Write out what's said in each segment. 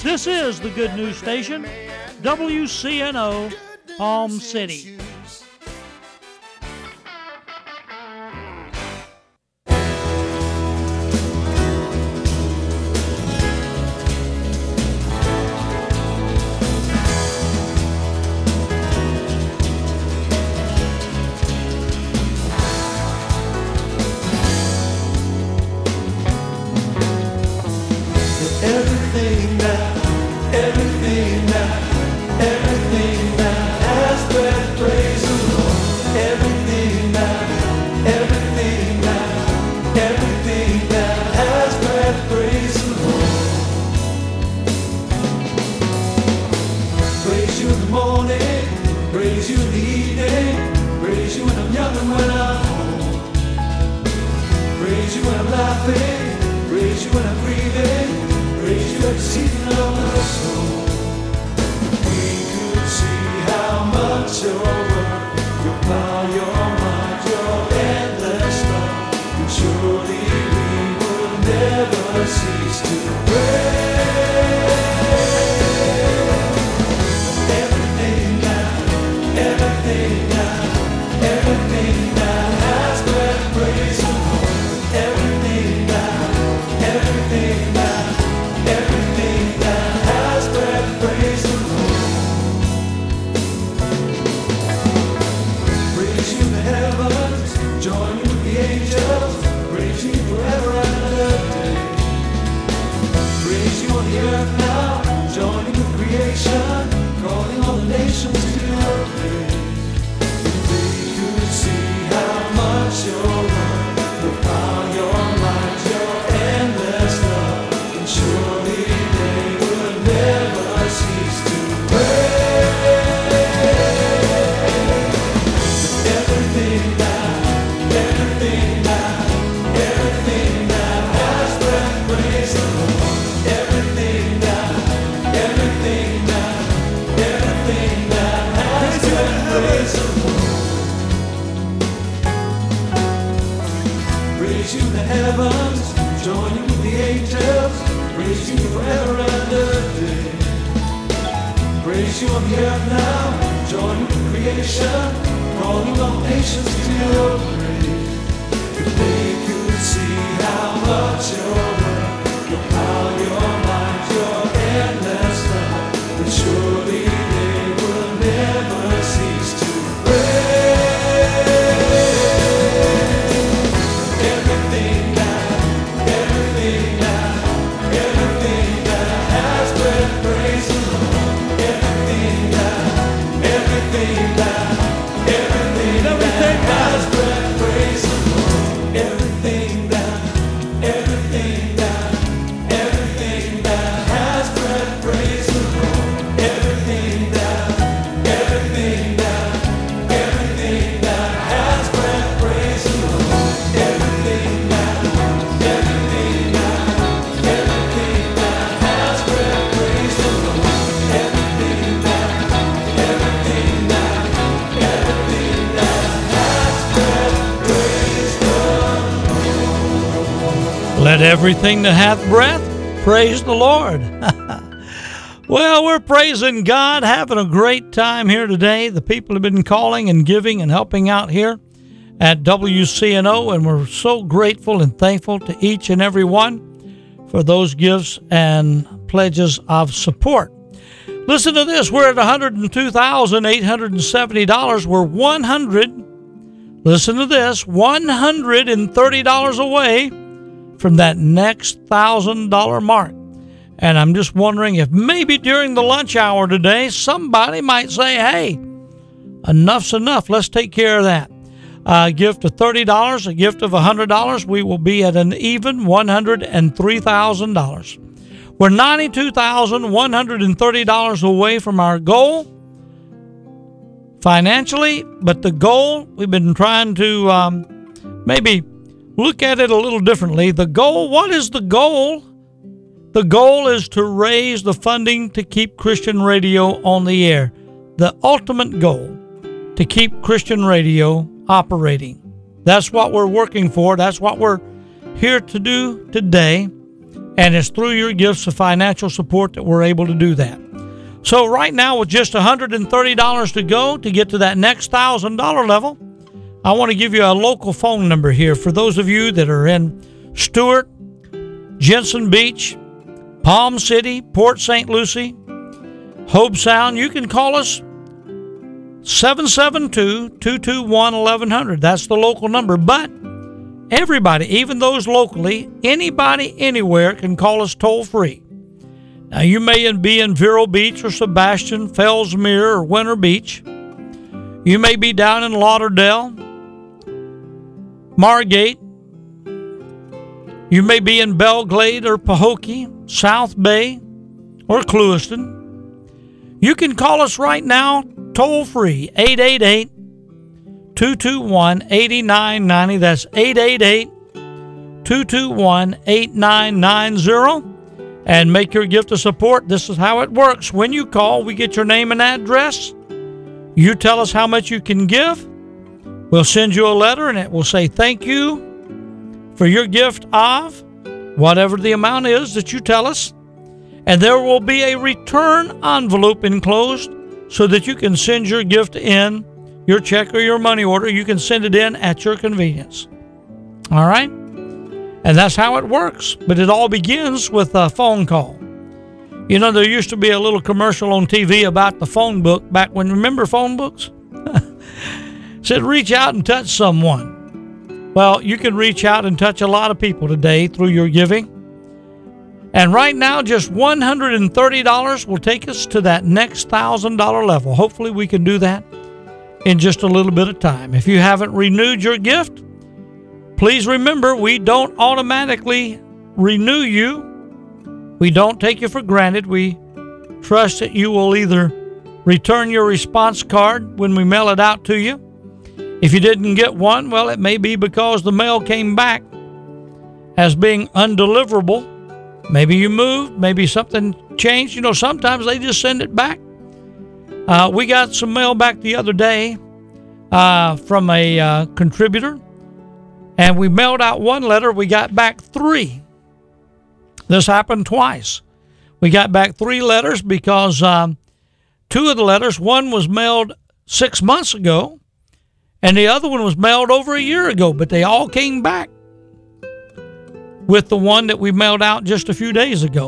This is the Good News Station, WCNO, Palm City. Let everything that hath breath praise the Lord. Well, we're praising God, having a great time here today. The people have been calling and giving and helping out here at WCNO, and we're so grateful and thankful to each and every one for those gifts and pledges of support. Listen to this. We're at $102,870. We're $130 away from that next $1,000 mark. And I'm just wondering if maybe during the lunch hour today, somebody might say, hey, enough's enough. Let's take care of that. A gift of $30, a gift of $100, we will be at an even $103,000. We're $92,130 away from our goal financially, but the goal, we've been trying to maybe look at it a little differently. The goal, what is the goal? The goal is to raise the funding to keep Christian radio on the air. The ultimate goal, to keep Christian radio operating. That's what we're working for. That's what we're here to do today. And it's through your gifts of financial support that we're able to do that. So right now, with just $130 to go to get to that next $1,000 level, I want to give you a local phone number here for those of you that are in Stuart, Jensen Beach, Palm City, Port St. Lucie, Hobe Sound. You can call us 772-221-1100. That's the local number. But everybody, even those locally, anybody, anywhere can call us toll free. Now, you may be in Vero Beach or Sebastian, Fellsmere or Winter Beach. You may be down in Lauderdale, Margate. You may be in Belglade or Pahokee, South Bay or Clewiston. You can call us right now, toll free, 888-221-8990. That's 888-221-8990. And make your gift of support. This is how it works. When you call, we get your name and address. You tell us how much you can give. We'll send you a letter, and it will say thank you for your gift of whatever the amount is that you tell us. And there will be a return envelope enclosed so that you can send your gift in, your check or your money order. You can send it in at your convenience. All right? And that's how it works. But it all begins with a phone call. You know, there used to be a little commercial on TV about the phone book back when, remember phone books? It said, reach out and touch someone. Well, you can reach out and touch a lot of people today through your giving. And right now, just $130 will take us to that next $1,000 level. Hopefully, we can do that in just a little bit of time. If you haven't renewed your gift, please remember, we don't automatically renew you. We don't take you for granted. We trust that you will either return your response card when we mail it out to you. If you didn't get one, well, it may be because the mail came back as being undeliverable. Maybe you moved, maybe something changed. You know, sometimes they just send it back. We got some mail back the other day from a contributor, and we mailed out one letter. We got back 3. This happened twice. We got back 3 letters because 2 of the letters, one was mailed 6 months ago, and the other one was mailed over a year ago, but they all came back with the one that we mailed out just a few days ago.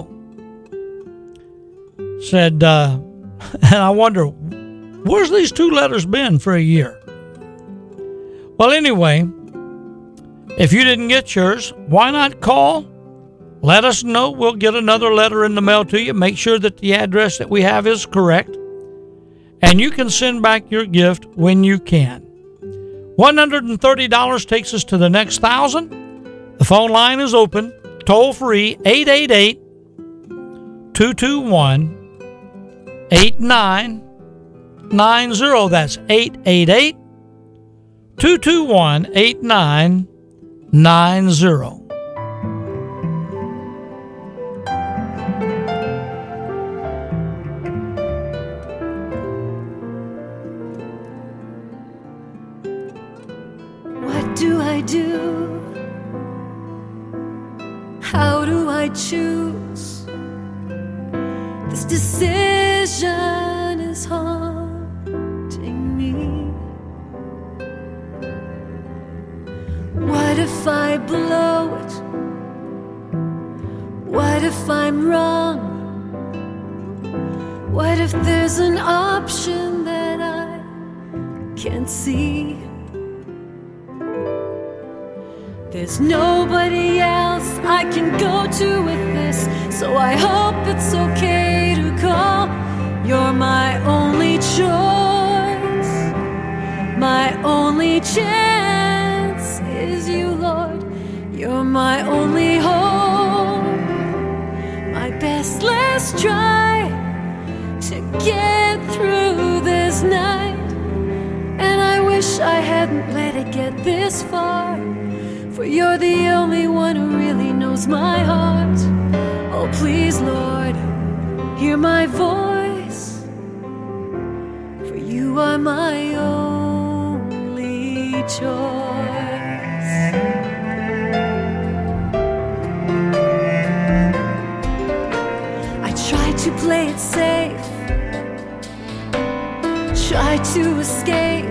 Said, and I wonder, where's these 2 letters been for a year? Well, anyway, if you didn't get yours, why not call? Let us know. We'll get another letter in the mail to you. Make sure that the address that we have is correct. And you can send back your gift when you can. $130 takes us to the next 1,000. The phone line is open, toll free, 888-221-8990. That's 888-221-8990. What do I do? How do I choose? This decision is haunting me. What if I blow it? What if I'm wrong? What if there's an option that I can't see? There's nobody else I can go to with this, so I hope it's okay to call. You're my only choice. My only chance is you, Lord. You're my only hope. My best last try to get through this night. And I wish I hadn't let it get this far, for you're the only one who really knows my heart. Oh, please, Lord, hear my voice, for you are my only choice. Tried to play it safe, tried to escape.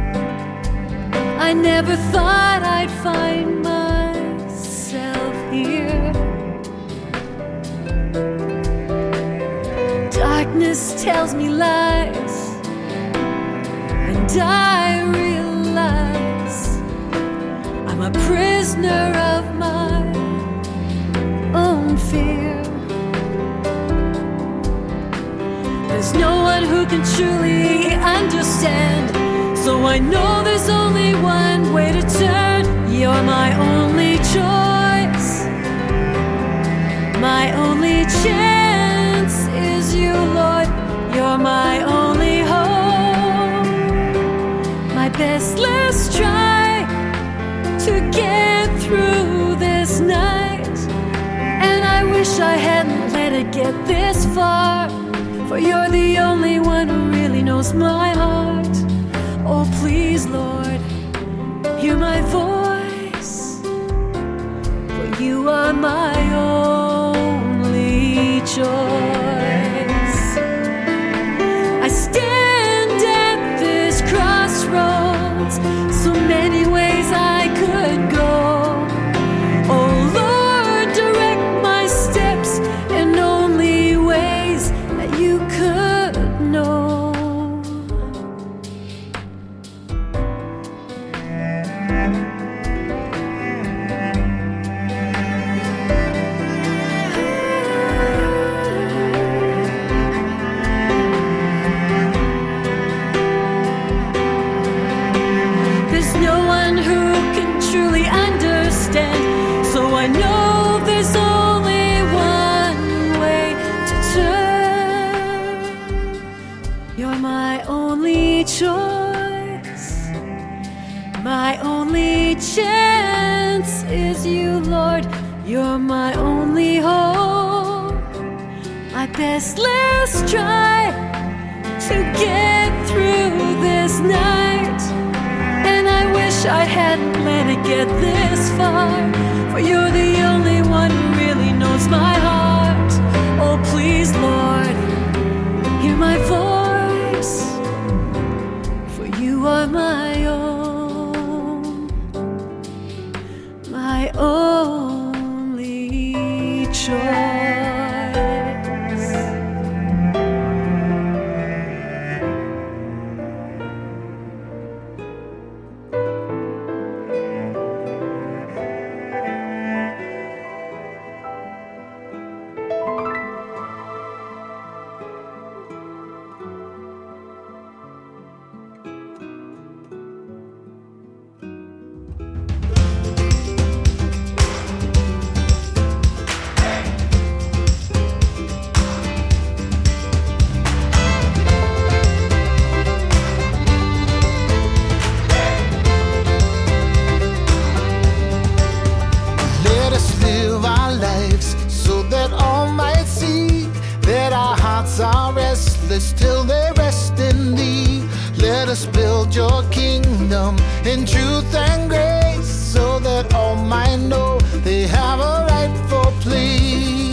I never thought I'd find myself here. Darkness tells me lies, and I realize I'm a prisoner of my own fear. There's no one who can truly understand, so I know there's only one way to turn. You're my only choice, my only chance is you, Lord. You're my only hope, my best last try to get through this night. And I wish I hadn't let it get this far, for you're the only one who really knows my heart. Oh, please, Lord, hear my voice, for you are my only choice. I stand at this crossroads, so many ways I could go. Oh, Lord, direct my steps in only ways that you could know. There's no one who can truly understand, so I know there's only one way to turn. You're my only choice, my only chance is you, Lord. You're my only hope, my best last try to get through this night. And I wish I hadn't let it get this far, for you're the only one who really knows my heart. Oh, please, Lord, hear my voice, for you are my own, my only choice. Let us live our lives so that all might see that our hearts are restless till they rest in thee. Let us build your kingdom in truth and grace so that all might know they have a rightful place.